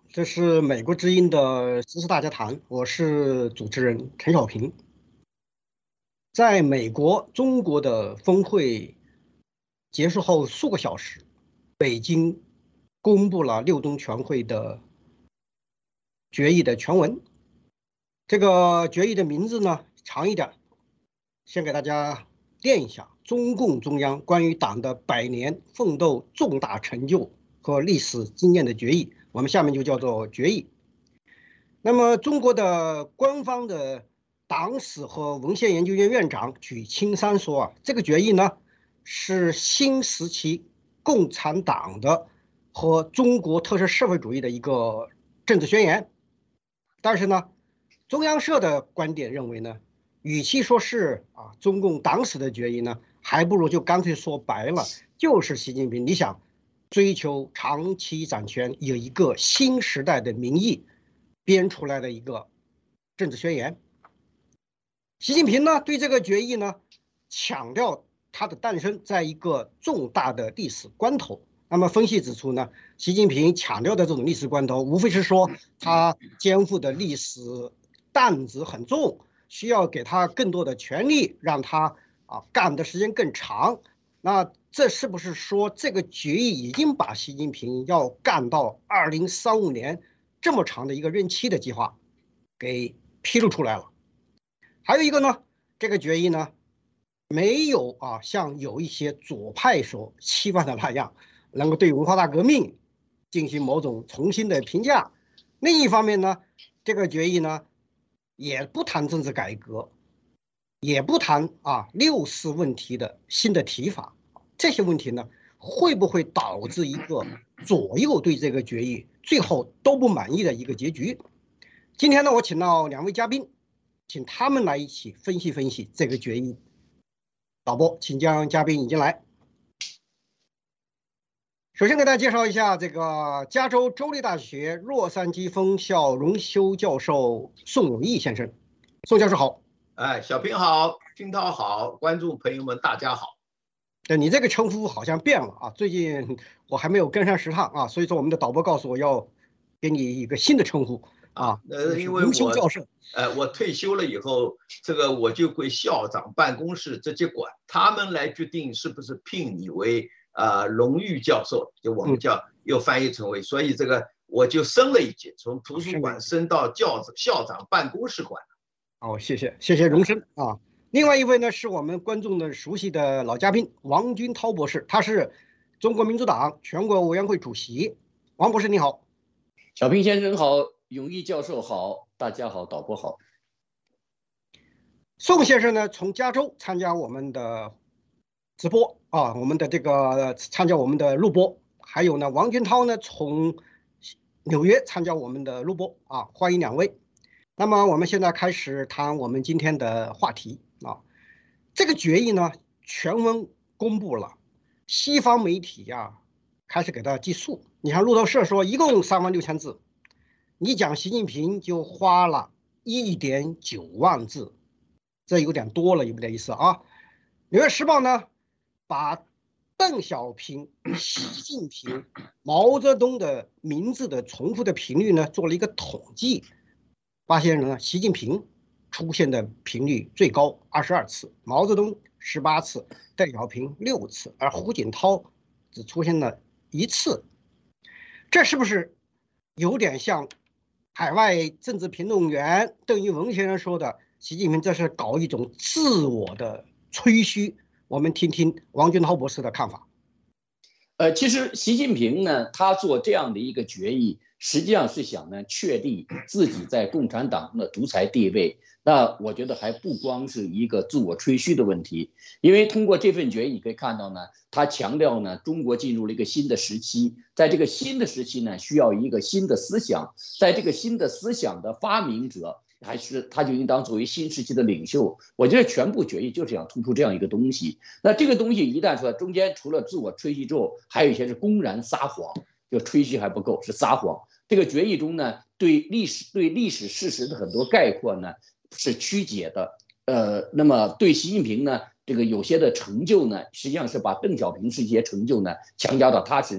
这是美国之音的知识大家谈，我是主持人陈小平。在美国，中国的峰会结束后数个小时，北京公布了六中全会的决议的全文。这个决议的名字呢长一点，先给大家念一下：中共中央关于党的100年奋斗重大成就和历史经验的决议，我们下面就叫做决议。那么，中国的官方的党史和文献研究院院长许青山说啊，这个决议呢是新时期共产党的和中国特色社会主义的一个政治宣言。但是呢，中央社的观点认为呢，与其说是中共党史的决议呢，还不如就干脆说白了，就是习近平你想追求长期掌权，有一个新时代的民意编出来的一个政治宣言。习近平呢对这个决议呢强调它的诞生在一个重大的历史关头。那么分析指出呢，习近平强调的这种历史关头，无非是说他肩负的历史担子很重，需要给他更多的权利，让他干的时间更长。那这是不是说这个决议已经把习近平要干到2035年这么长的一个任期的计划给披露出来了？还有一个呢，这个决议呢没有像有一些左派所期望的那样，能够对文化大革命进行某种重新的评价。另一方面呢，这个决议呢也不谈政治改革，也不谈六四问题的新的提法。这些问题呢会不会导致一个左右对这个决议最后都不满意的一个结局？今天呢，我请到2位嘉宾，请他们来一起分析分析这个决议。导播，请将嘉宾引进来。首先给大家介绍一下这个加州州立大学洛杉矶分校荣休教授宋永毅先生。宋教授好。 小平好，金涛好，观众朋友们大家好。 对，你这个称呼好像变了最近我还没有跟上时趟所以说我们的导播告诉我要给你一个新的称呼因为我退休了以后，这个我就归校长办公室直接管，他们来决定是不是聘你为荣誉教授，就我们叫又翻译成为，所以这个我就升了一级，从图书馆升到校长办公室管。 谢谢荣升另外一位呢是我们观众的熟悉的老嘉宾王军涛博士，他是中国民主党全国委员会主席。王博士你好。 小平先生好，永毅教授好，大家好，导播好。 宋先生呢从加州参加我们的直播我们的这个参加我们的录播，还有呢王军涛呢从纽约参加我们的录播欢迎2位。那么我们现在开始谈我们今天的话题这个决议呢全文公布了，西方媒体开始给他计数。你看路透社说一共36000字，你讲习近平就花了1.9万字，这有点多了，有点意思纽约时报呢把邓小平、习近平、毛泽东的名字的重复的频率呢做了一个统计，发现呢习近平出现的频率最高22次，毛泽东18次，邓小平6次，而胡锦涛只出现了1次。这是不是有点像海外政治评论员邓一文先生说的，习近平这是搞一种自我的吹嘘？我们听听王军涛博士的看法。 其实习近平呢，他做这样的一个决议，实际上是想呢确立自己在共产党的独裁地位。那我觉得还不光是一个自我吹嘘的问题，因为通过这份决议你可以看到呢，他强调呢中国进入了一个新的时期，在这个新的时期呢需要一个新的思想，在这个新的思想的发明者还是他就应当作为新时期的领袖。我觉得全部决议就是想突出这样一个东西。那这个东西一旦出来，中间除了自我吹嘘之后，还有一些是公然撒谎，就吹嘘还不够，是撒谎。这个决议中呢，对历史事实的很多概括呢是曲解的。那么对习近平呢，这个有些的成就呢，实际上是把邓小平是一些成就呢强加到他身上。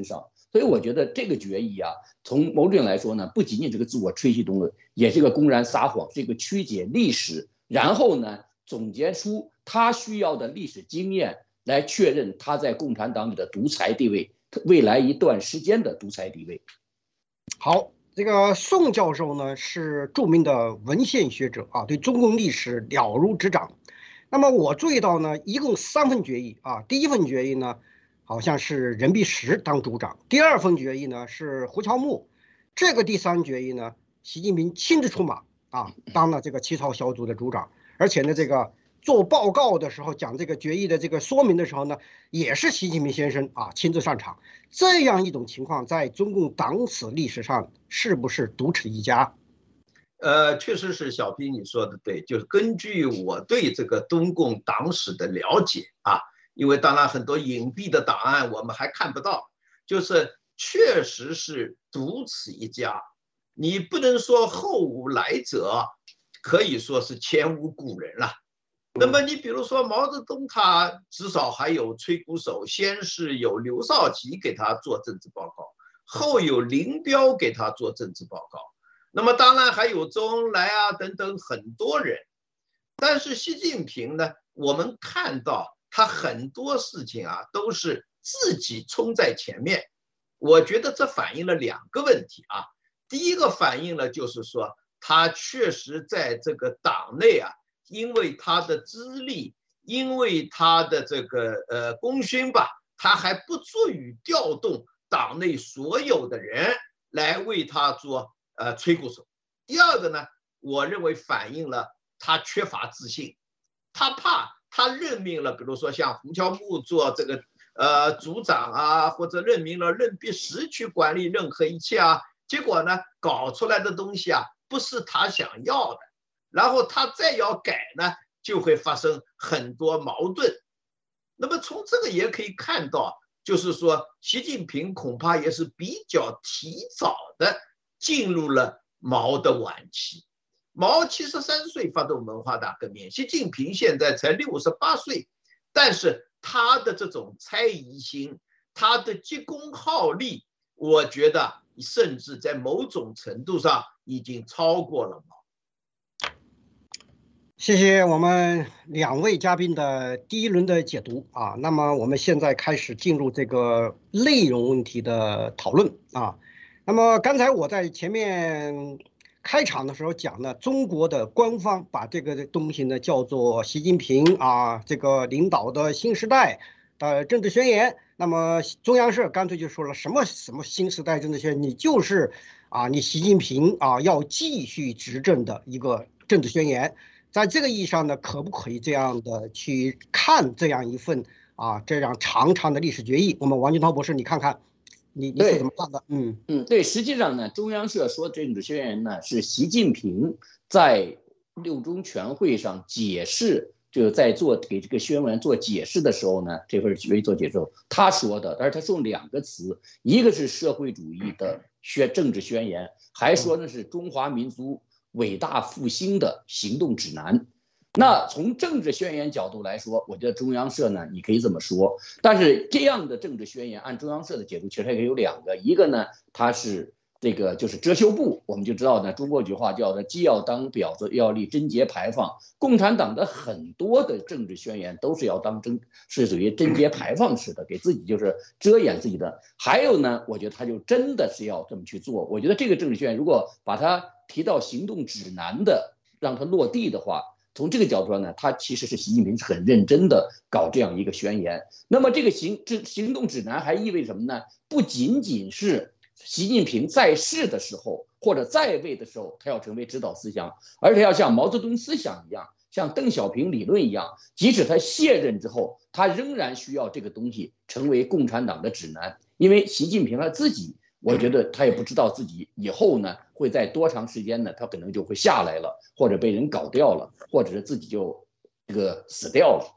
所以我觉得这个决议啊，从某种来说呢，不仅仅是个自我吹嘘动论，也是一个公然撒谎，是一个曲解历史，然后呢，总结出他需要的历史经验来确认他在共产党里的独裁地位，未来一段时间的独裁地位。 好，这个宋教授呢是著名的文献学者啊，对中共历史了如指掌。那么我注意到呢，一共3份决议啊，第一份决议呢，好像是任弼时当组长，第2份决议呢是胡乔木，这个第3决议呢，习近平亲自出马啊，当了这个起草小组的组长，而且呢，这个做报告的时候讲这个决议的这个说明的时候呢，也是习近平先生啊亲自上场。这样一种情况，在中共党史历史上是不是独此一家？ 确实是小平你说的对，就是根据我对这个中共党史的了解啊，因为当然很多隐蔽的档案我们还看不到，就是确实是独此一家。你不能说后无来者，可以说是前无古人了。那么你比如说毛泽东，他至少还有吹鼓手，先是有刘少奇给他做政治报告，后有林彪给他做政治报告。那么当然还有周恩来啊等等很多人，但是习近平呢，我们看到他很多事情啊都是自己冲在前面。我觉得这反映了2个问题啊。第一个反映了就是说，他确实在这个党内啊，因为他的资历，因为他的这个功勋吧，他还不足以调动党内所有的人来为他做吹鼓手。第2个呢，我认为反映了他缺乏自信，他怕他任命了，比如说像胡乔木做这个组长啊，或者任命了任弼时去管理任何一切啊，结果呢，搞出来的东西啊不是他想要的，然后他再要改呢，就会发生很多矛盾。那么从这个也可以看到，就是说习近平恐怕也是比较提早的进入了毛的晚期。毛73岁发动文化大革命，习近平现在才68岁，但是他的这种猜疑心，他的急功好利，我觉得甚至在某种程度上已经超过了毛。 谢谢我们2位嘉宾的第一轮的解读啊。那么我们现在开始进入这个内容问题的讨论啊。那么刚才我在前面开场的时候讲呢，中国的官方把这个东西呢叫做习近平啊这个领导的新时代的政治宣言。那么中央社干脆就说了什么新时代政治宣言，你就是你习近平要继续执政的一个政治宣言。在这个意义上呢，可不可以这样的去看这样一份这样长长的历史决议？我们王军涛博士，你看看。你是怎么看的？ 对，实际上呢，中央社说政治宣言呢是习近平在6中全会上解释，就是在给这个宣言做解释的时候呢，这份决议做解释他说的，但是他用2个词，一个是社会主义的政治宣言，还说那是中华民族伟大复兴的行动指南。那从政治宣言角度来说，我觉得中央社呢，你可以这么说。但是这样的政治宣言，按中央社的解读，其实还可以有2个，一个呢，它是这个就是遮羞布，我们就知道呢，中国有句话叫做既要当婊子，又要立贞节牌坊。共产党的很多的政治宣言都是要是属于贞节牌坊式的，给自己就是遮掩自己的。还有呢，我觉得他就真的是要这么去做。我觉得这个政治宣言如果把它提到行动指南的，让它落地的话，从这个角度上呢，他其实是习近平是很认真的搞这样一个宣言。那么这个行动指南还意味着什么呢？不仅仅是习近平在世的时候或者在位的时候，他要成为指导思想，而且要像毛泽东思想一样，像邓小平理论一样，即使他卸任之后，他仍然需要这个东西成为共产党的指南。因为习近平他自己，我觉得他也不知道自己以后呢会在多长时间呢，他可能就会下来了，或者被人搞掉了，或者是自己就死掉了。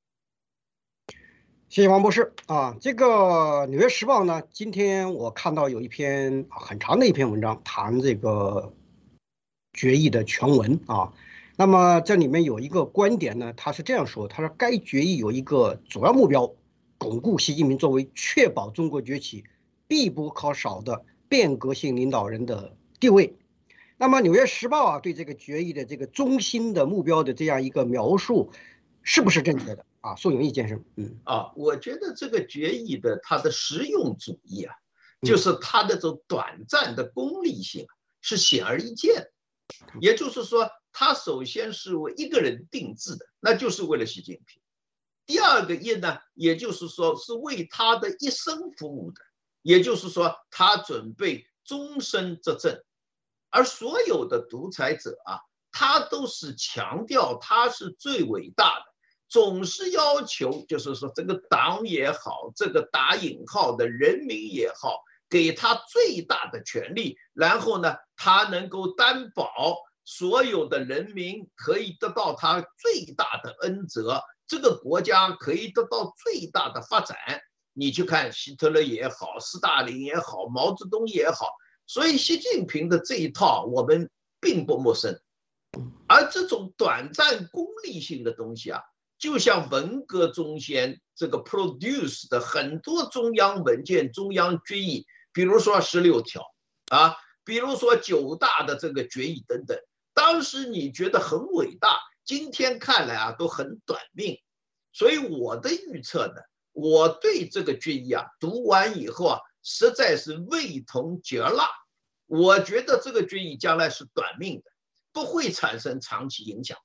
谢谢王博士这个《纽约时报》呢，今天我看到有一篇很长的一篇文章，谈这个决议的全文那么这里面有一个观点呢，他是这样说，他说该决议有一个主要目标，巩固习近平作为确保中国崛起必不可少的变革性领导人的地位。那么《纽约时报》啊对这个决议的这个中心的目标的这样一个描述，是不是正确的啊？宋永毅先生， 我觉得这个决议的它的实用主义啊，就是它的这种短暂的功利性是显而易见的。也就是说，它首先是为一个人定制的，那就是为了习近平。第二个呢，也就是说是为他的一生服务的，也就是说他准备终身执政。而所有的独裁者啊，他都是强调他是最伟大的，总是要求就是说这个党也好，这个打引号的人民也好，给他最大的权利，然后呢，他能够担保所有的人民可以得到他最大的恩泽，这个国家可以得到最大的发展。你去看希特勒也好，斯大林也好，毛泽东也好，所以习近平的这一套我们并不陌生。而这种短暂功利性的东西啊，就像文革中间这个 produce 的很多中央文件、中央决议，比如说16条啊，比如说9大的这个决议等等，当时你觉得很伟大，今天看来啊都很短命。所以我的预测呢，我对这个决议啊读完以后啊，实在是味同嚼蜡。我觉得这个决议将来是短命的，不会产生长期影响。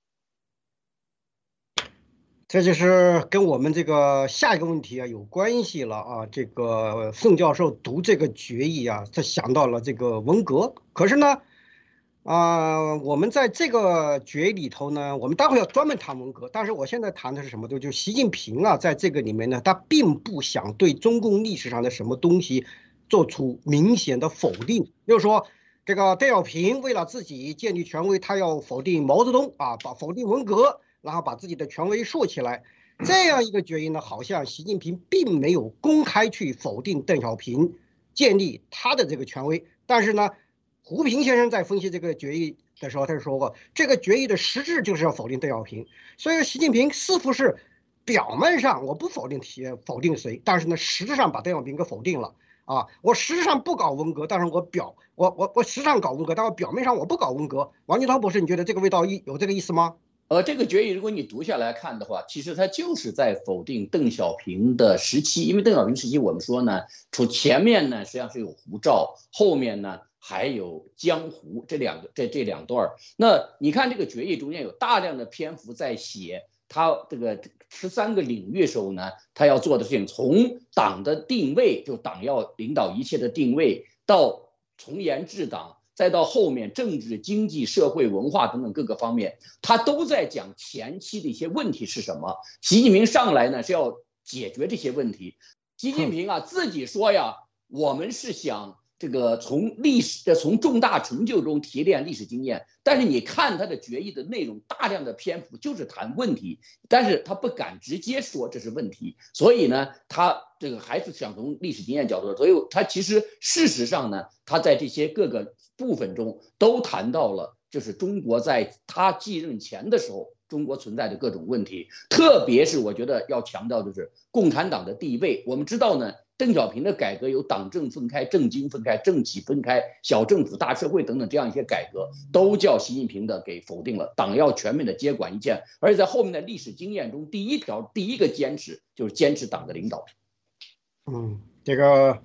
这就是跟我们这个下一个问题啊有关系了啊。这个宋教授读这个决议啊，他想到了这个文革。可是呢，我们在这个决议里头呢，我们待会要专门谈文革。但是我现在谈的是什么？就习近平啊，在这个里面呢，他并不想对中共历史上的什么东西做出明显的否定。就是说，这个邓小平为了自己建立权威，他要否定毛泽东啊，否定文革。然后把自己的权威竖起来，这样一个决议呢，好像习近平并没有公开去否定邓小平建立他的这个权威。但是呢，胡平先生在分析这个决议的时候，他就说过，这个决议的实质就是要否定邓小平。所以习近平似乎是表面上我不否定谁，但是呢，实质上把邓小平给否定了啊。我实质上不搞文革，但是我实质上搞文革，但我表面上我不搞文革。王金涛博士，你觉得这个味道有这个意思吗？ 这个决议如果你读下来看的话，其实它就是在否定邓小平的时期，因为邓小平时期我们说呢，前面呢实际上是有胡照，后面呢还有江湖这两段。那你看这个决议中间有大量的篇幅在写他这个13个领域时候呢，他要做的事情，从党的定位，就党要领导一切的定位，到从严治党。再到后面政治、经济、社会、文化等等各个方面，他都在讲前期的一些问题是什么。习近平上来呢是要解决这些问题。习近平啊自己说呀，我们是想这个从重大成就中提炼历史经验。但是你看他的决议的内容，大量的篇幅就是谈问题，但是他不敢直接说这是问题，所以呢，他这个还是想从历史经验角度，所以他其实事实上呢，他在这些各个部分中都谈到了，就是中国在他继任前的时候，中国存在的各种问题，特别是我觉得要强调就是共产党的地位。我们知道呢，邓小平的改革有党政分开、政经分开、政企分开、小政府大社会等等这样一些改革，都叫习近平的给否定了。党要全面的接管一切，而且在后面的历史经验中，第一个坚持就是坚持党的领导。 这个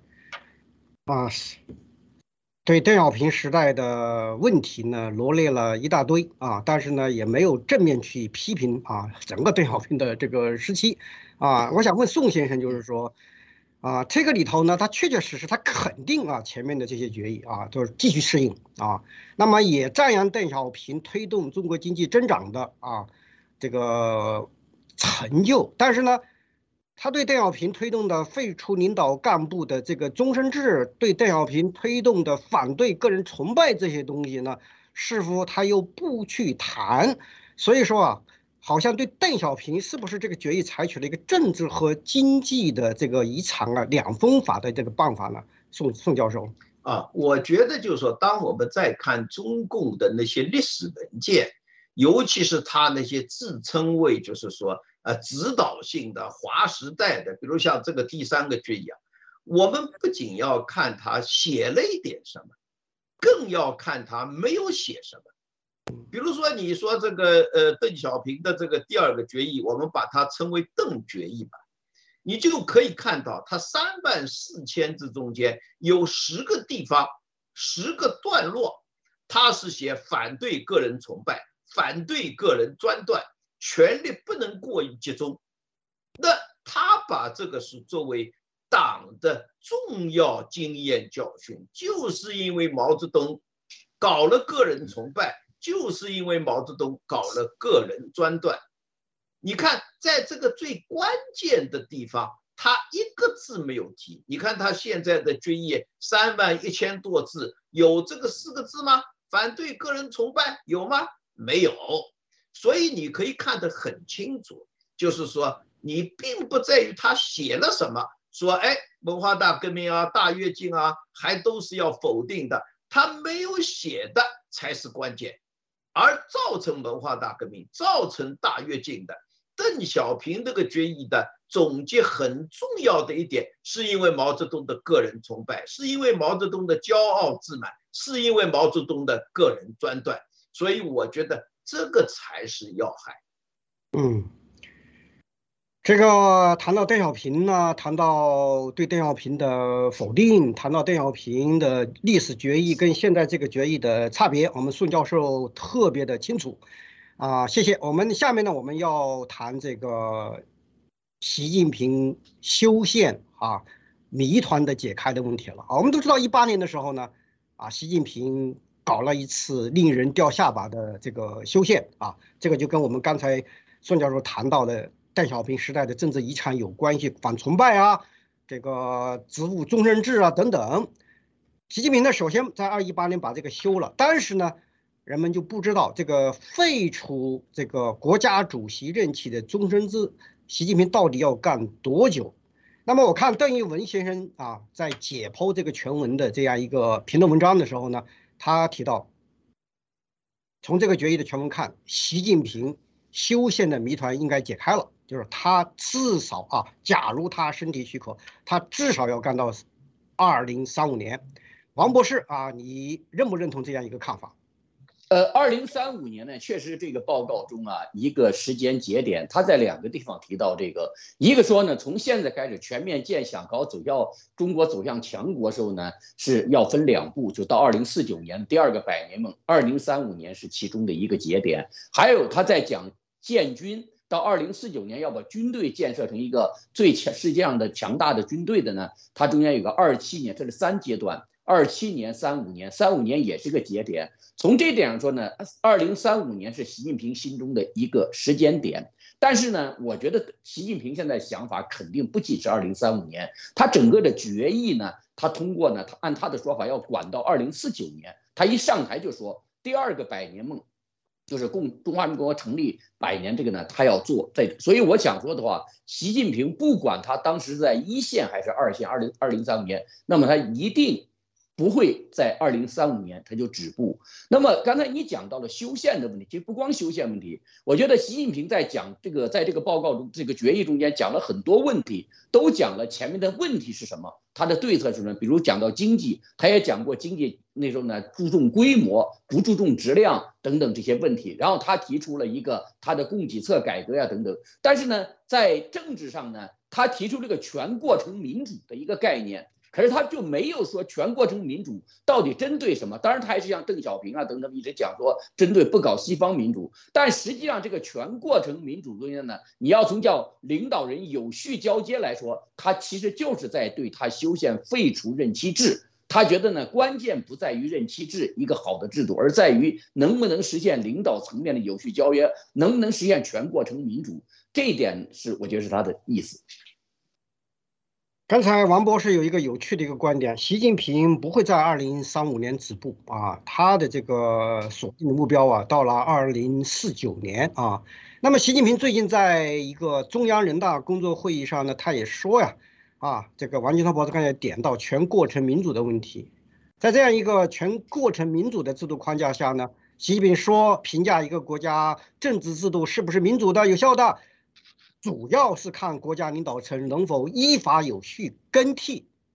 对邓小平时代的问题呢，罗列了一大堆啊，但是呢，也没有正面去批评啊整个邓小平的这个时期啊。我想问宋先生，就是说这个里头呢，他确确实实他肯定前面的这些决议就是继续适应那么也赞扬邓小平推动中国经济增长的这个成就，但是呢，他对邓小平推动的废除领导干部的这个终身制，对邓小平推动的反对个人崇拜这些东西呢，似乎他又不去谈。所以说好像对邓小平是不是这个决议采取了一个政治和经济的这个遗产两分法的这个办法呢？宋教授我觉得就是说，当我们在看中共的那些历史文件，尤其是他那些自称为就是说指导性的划时代的，比如像这个第3个决议我们不仅要看他写了一点什么，更要看他没有写什么。比如说，你说这个邓小平的这个第二个决议，我们把它称为邓决议吧，你就可以看到，他34000字中间有10个地方、10个段落，他是写反对个人崇拜、反对个人专断，权力不能过于集中。那他把这个是作为党的重要经验教训，就是因为毛泽东搞了个人崇拜，就是因为毛泽东搞了个人专断。你看，在这个最关键的地方，他一个字没有提。你看他现在的决议31000多字，有这个4个字吗？反对个人崇拜有吗？没有。所以你可以看得很清楚，就是说你并不在于他写了什么，说文化大革命啊、大跃进啊，还都是要否定的。他没有写的才是关键，而造成文化大革命、造成大跃进的邓小平这个决议的总结很重要的一点，是因为毛泽东的个人崇拜，是因为毛泽东的骄傲自满，是因为毛泽东的个人专断。所以我觉得这个才是要害。 这个谈到邓小平呢，谈到对邓小平的否定，谈到邓小平的历史决议跟现在这个决议的差别，我们孙教授特别的清楚谢谢。我们下面呢，我们要谈这个习近平修宪谜团的解开的问题了我们都知道18年的时候呢习近平搞了一次令人掉下巴的这个修宪这个就跟我们刚才孙教授谈到的邓小平时代的政治遗产有关系，反崇拜这个职务终身制等等。习近平呢，首先在2018年把这个修了，但是呢，人们就不知道这个废除这个国家主席任期的终身制，习近平到底要干多久？那么我看邓一文先生在解剖这个全文的这样一个评论文章的时候呢，他提到，从这个决议的全文看，习近平修宪的谜团应该解开了，就是他至少假如他身体许可，他至少要干到2035年。王博士你认不认同这样一个看法 ？2035年呢，确实这个报告中一个时间节点，他在2个地方提到这个，一个说呢，从现在开始全面建想中国走向强国时候呢，是要分2步，就到2049年第2个百年梦，2035年是其中的一个节点。还有他在讲建军，到2049年要把军队建设成一个世界上的强大的军队的呢，它中间有个27年，这是3阶段。27年、35年，35年也是个节点。从这点上说呢，2035年是习近平心中的一个时间点。但是呢，我觉得习近平现在想法肯定不仅是2035年，他整个的决议呢，他通过呢，他按他的说法要管到2049年。他一上台就说第2个百年梦，就是中华人民共和国成立100年这个呢，他要做。所以我想说的话，习近平不管他当时在1线还是2线，2035年，那么他一定不会在2035年他就止步。那么刚才你讲到了修宪的问题，其实不光修宪问题，我觉得习近平在讲在这个报告中，这个决议中间讲了很多问题，都讲了前面的问题是什么，他的对策是什么。比如讲到经济，他也讲过经济那时候呢注重规模，不注重质量等等这些问题。然后他提出了一个他的供给侧改革等等。但是呢，在政治上呢，他提出这个全过程民主的一个概念。可是他就没有说全过程民主到底针对什么，当然他还是像邓小平等等一直讲说针对不搞西方民主，但实际上这个全过程民主中间呢，你要从叫领导人有序交接来说，他其实就是在对他修宪废除任期制。他觉得呢，关键不在于任期制一个好的制度，而在于能不能实现领导层面的有序交接，能不能实现全过程民主，这一点是我觉得是他的意思。 刚才王博士有一个有趣的一个观点，习近平不会在2035年止步他的这个锁定的目标到了2049年那么习近平最近在一个中央人大工作会议上呢，他也说这个王金涛博士刚才点到全过程民主的问题，在这样一个全过程民主的制度框架下呢，习近平说评价一个国家政治制度是不是民主的、有效的，主要是看国家领导层能否依法有序更替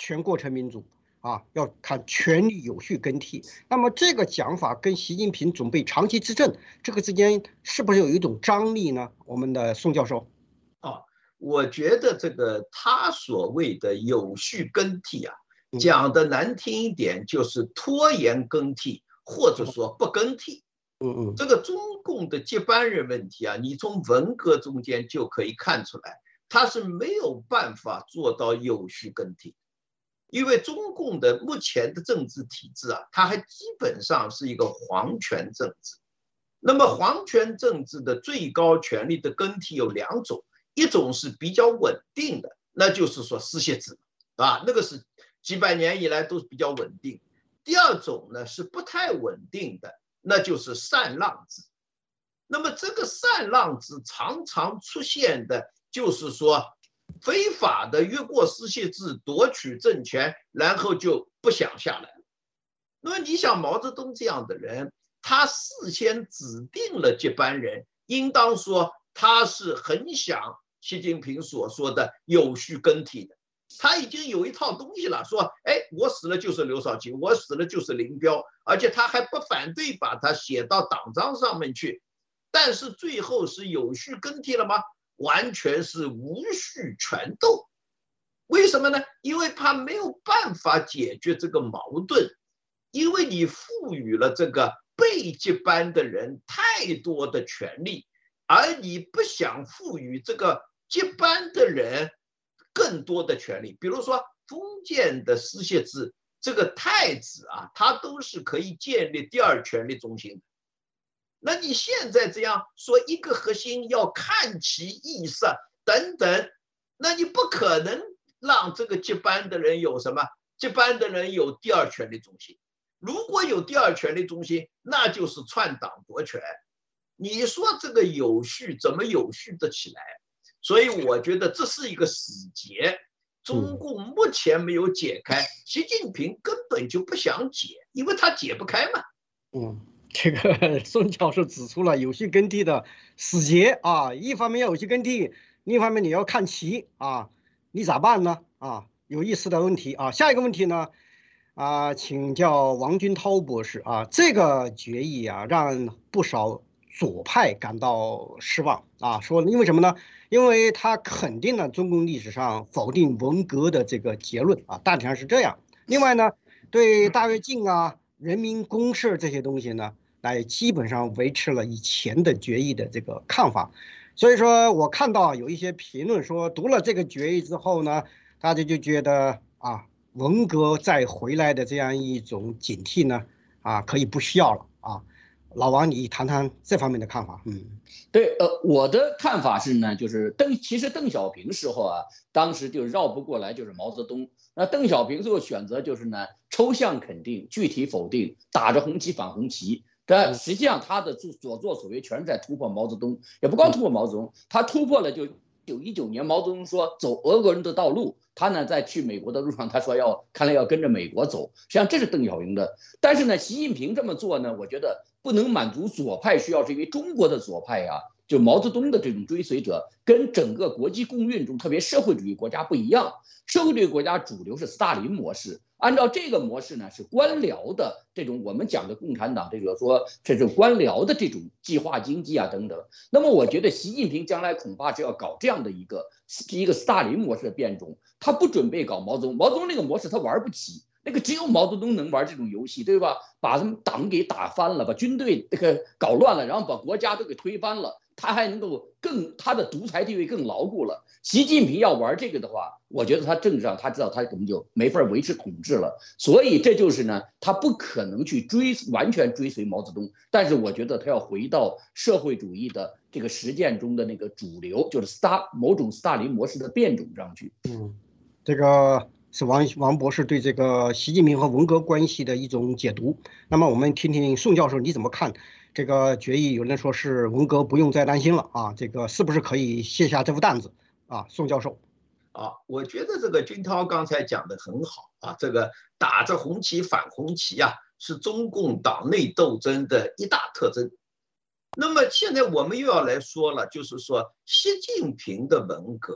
全过程民主啊，要看权力有序更替。那么这个讲法跟习近平准备长期执政这个之间是不是有一种张力呢？我们的宋教授。 我觉得这个他所谓的有序更替啊，讲的难听一点就是拖延更替，或者说不更替。这个中共的接班人问题啊，你从文革中间就可以看出来，他是没有办法做到有序更替，因为中共的目前的政治体制啊，它还基本上是一个皇权政治。那么皇权政治的最高权力的更替有两种，一种是比较稳定的，那就是说世袭制啊，那个是几百年以来都是比较稳定。第二种呢是不太稳定的，那就是禅让制。那么这个禅让制常常出现的就是说非法的越过世袭制夺取政权，然后就不想下来了。那么你想毛泽东这样的人，他事先指定了接班人，应当说他是很想习近平所说的有序更替的。他已经有一套东西了，说我死了就是刘少奇，我死了就是林彪，而且他还不反对把它写到党章上面去。但是最后是有序更替了吗？完全是无序权斗。为什么呢？因为他没有办法解决这个矛盾，因为你赋予了这个被接班的人太多的权利，而你不想赋予这个接班的人更多的权利。比如说封建的世袭制，这个太子啊，他都是可以建立第二权力中心的。那你现在这样说，一个核心要看其意色等等，那你不可能让这个接班的人有什么？接班的人有第二权力中心。如果有第二权力中心，那就是篡党夺权。你说这个有序怎么有序得起来？所以我觉得这是一个死结，中共目前没有解开，习近平根本就不想解，因为他解不开嘛。 这个宋教授指出了有序更替的死结啊，一方面要有序更替，另一方面你要看齐啊，你咋办呢？有意思的问题啊。下一个问题呢，请教王军涛博士啊，这个决议啊，让不少左派感到失望啊，说因为什么呢？因为他肯定了中共历史上否定文革的这个结论啊，大体上是这样。另外呢，对大跃进啊、人民公社这些东西呢，来基本上维持了以前的决议的这个看法。所以说我看到有一些评论说，读了这个决议之后呢，大家就觉得文革再回来的这样一种警惕呢，可以不需要了啊。老王，你谈谈这方面的看法。 对，我的看法是呢，就是其实邓小平时候啊，当时就绕不过来，就是毛泽东。那邓小平最后选择就是呢，抽象肯定，具体否定，打着红旗反红旗。但实际上他的所作所为全是在突破毛泽东，也不光突破毛泽东，他突破了就1919年毛泽东说走俄国人的道路，他呢在去美国的路上，他说看来要跟着美国走，实际上这是邓小平的。但是呢，习近平这么做呢，我觉得不能满足左派需要，是因为中国的左派呀，就毛泽东的这种追随者，跟整个国际共运中，特别社会主义国家不一样。社会主义国家主流是斯大林模式，按照这个模式呢，是官僚的这种我们讲的共产党，这个说这是官僚的这种计划经济啊等等。那么我觉得习近平将来恐怕是要搞这样的一个斯大林模式的变种，他不准备搞毛泽东那个模式，他玩不起。那个只有毛泽东能玩这种游戏，对吧？把他们党给打翻了，把军队这个搞乱了，然后把国家都给推翻了，他还能够他的独裁地位更牢固了。习近平要玩这个的话，我觉得他政治上他知道他根本就没法维持统治了，所以这就是呢，他不可能去完全追随毛泽东，但是我觉得他要回到社会主义的这个实践中的那个主流，就是某种斯大林模式的变种上去。 这个是王博士对这个习近平和文革关系的一种解读。那么我们听听宋教授你怎么看这个决议？有人说是文革不用再担心了啊，这个是不是可以卸下这副担子啊？宋教授。 我觉得这个军涛刚才讲的很好啊，这个打着红旗反红旗啊，是中共党内斗争的一大特征。那么现在我们又要来说了，就是说习近平的文革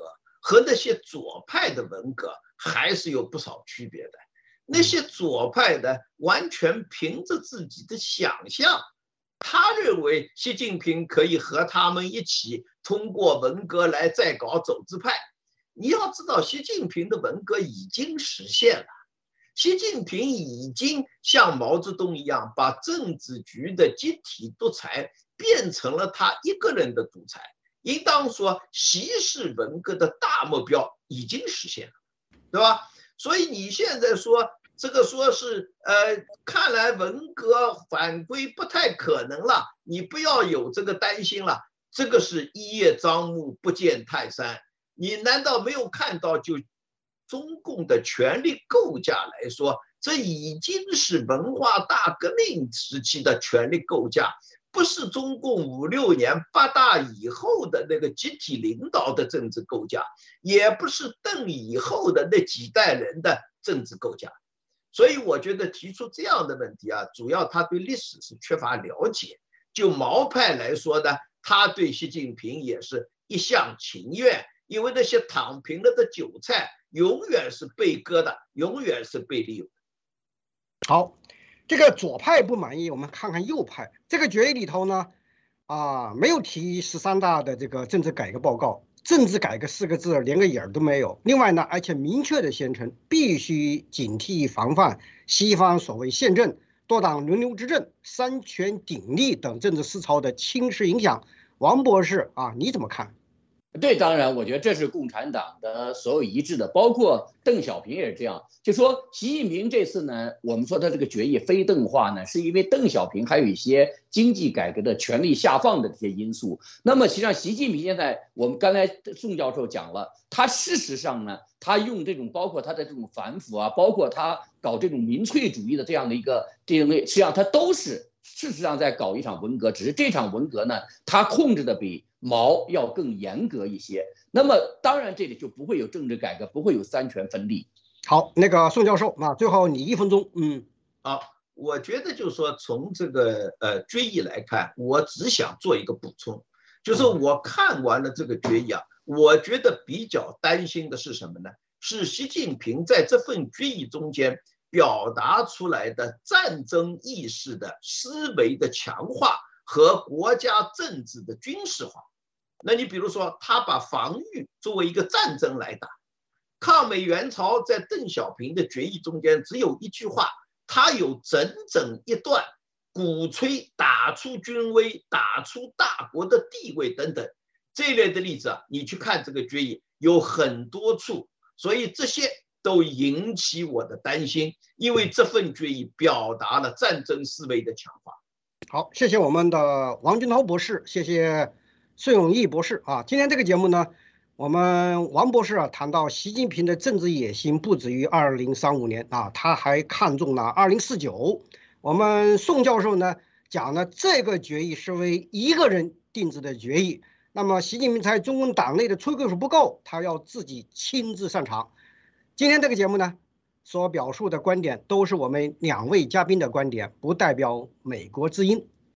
和那些左派的文革还是有不少区别的。那些左派的完全凭着自己的想象，他认为习近平可以和他们一起通过文革来再搞走资派。你要知道，习近平的文革已经实现了，习近平已经像毛泽东一样，把政治局的集体独裁变成了他一个人的独裁。应当说，习氏文革的大目标已经实现了，对吧？所以你现在说这个说是看来文革返归不太可能了，你不要有这个担心了。这个是一叶障目不见泰山，你难道没有看到？就中共的权力构架来说，这已经是文化大革命时期的权力构架。不是中共5、6年8大以后的那个集体领导的政治构架，也不是邓以后的那几代人的政治构架。所以我觉得提出这样的问题啊，主要他对历史是缺乏了解。就毛派来说呢，他对习近平也是一厢情愿，因为那些躺平了的韭菜永远是被割的，永远是被利用的。 好。这个左派不满意，我们看看右派。这个决议里头呢，没有提13大的这个政治改革报告，政治改革4个字连个影儿都没有。另外呢，而且明确的宣称必须警惕防范西方所谓宪政、多党轮流执政、三权鼎立等政治思潮的侵蚀影响。王博士你怎么看？ 对，当然，我觉得这是共产党的所有一致的，包括邓小平也是这样。就说习近平这次呢，我们说他这个决议非邓化呢，是因为邓小平还有一些经济改革的权力下放的这些因素。那么实际上，习近平现在我们刚才宋教授讲了，他事实上呢，他用这种包括他的这种反腐包括他搞这种民粹主义的这样的一个实际上他都是事实上在搞一场文革，只是这场文革呢，他控制的比毛要更严格一些。那么当然这里就不会有政治改革，不会有三权分立。 好，那个宋教授最后你1分钟。 好，我觉得就是说从这个决议来看，我只想做一个补充，就是我看完了这个决议我觉得比较担心的是什么呢？是习近平在这份决议中间表达出来的战争意识的思维的强化和国家政治的军事化。那你比如说，他把防御作为一个战争来打。抗美援朝在邓小平的决议中间只有一句话，他有整整一段鼓吹打出军威、打出大国的地位等等这一类的例子你去看这个决议有很多处，所以这些都引起我的担心，因为这份决议表达了战争思维的强化。 好，谢谢我们的王军涛博士，谢谢孙永义博士今天这个节目呢，我们王博士谈到习近平的政治野心不止于2035年他还看中了2049。我们宋教授呢讲了这个决议是为一个人定制的决议，那么习近平在中共党内的吹口数不够，他要自己亲自上场。今天这个节目呢所表述的观点都是我们2位嘉宾的观点，不代表美国之音。